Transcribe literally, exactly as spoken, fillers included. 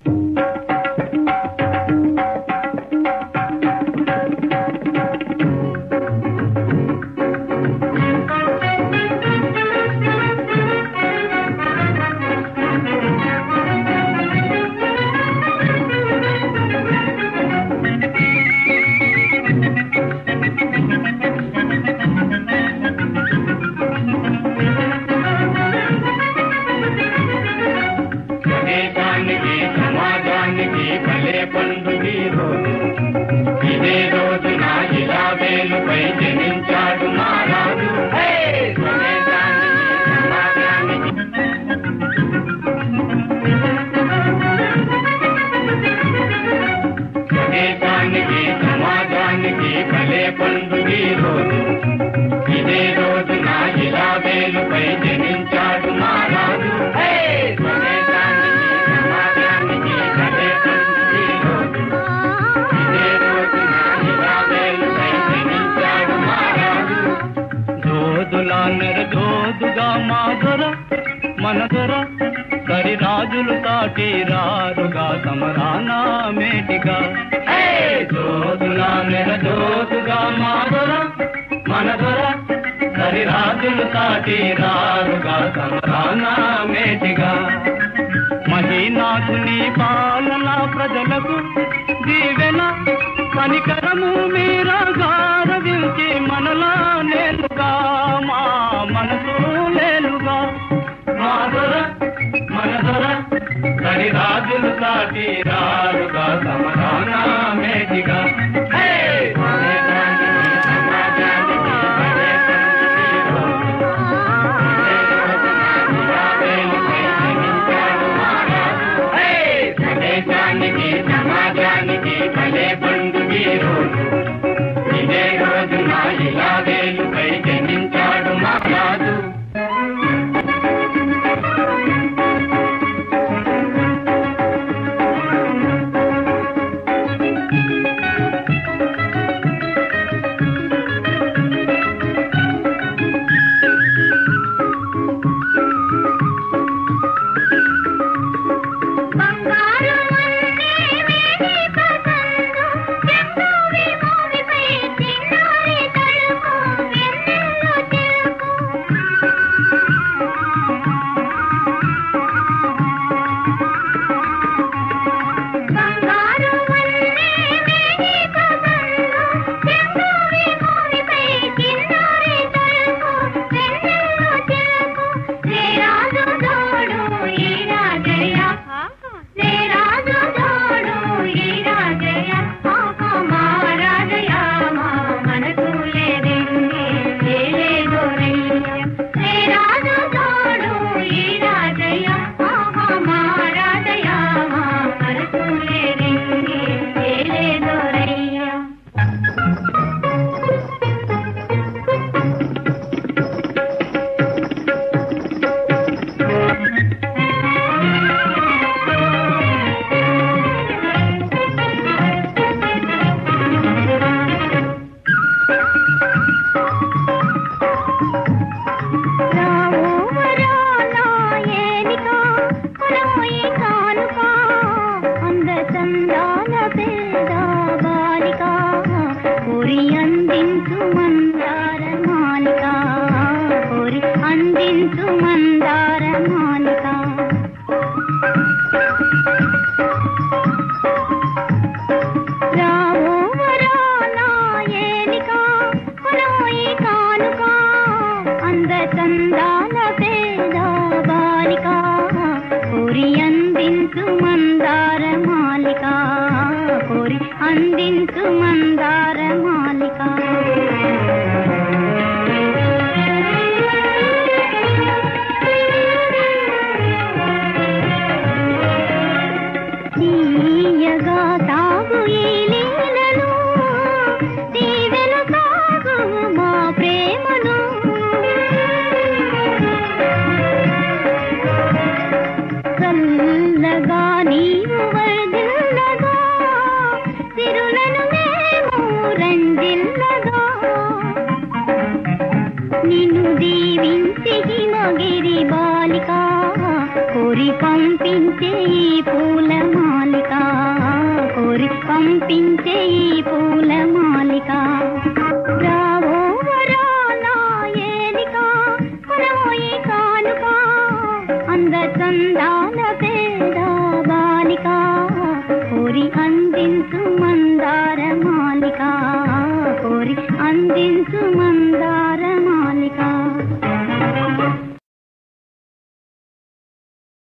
మనదొర కరి రాజులు తాటి రారుగా సమరానా మేటిగా జోదులా నెర జోదుగా మాదొర మనదొర కరి రాజులు తాటి రారుగా సమరానా మేటిగా మహీనాథుని పాలన ప్రజలకు దీవెన కనికరము మీరా గారవించి మనలా నేలుగా మా మనసు లేలుగా మాదొర మనదొర కరి రాజులు సాటి రారుగా సమరానా మేటిగా సమాజానికి భలే బంధువి రోజు ఇదే రోజు నా ఇలా వేలుపై జన్మించాడు మా రాజు. పంపించే ఈ పూల కనిపించే ఈ పూల మాలిక రావో వరాలా ఏలిక కొనవోయి కానుక అంద చందాల పేద బాలిక కోరి అందించు మందార మాలిక కోరి అందించు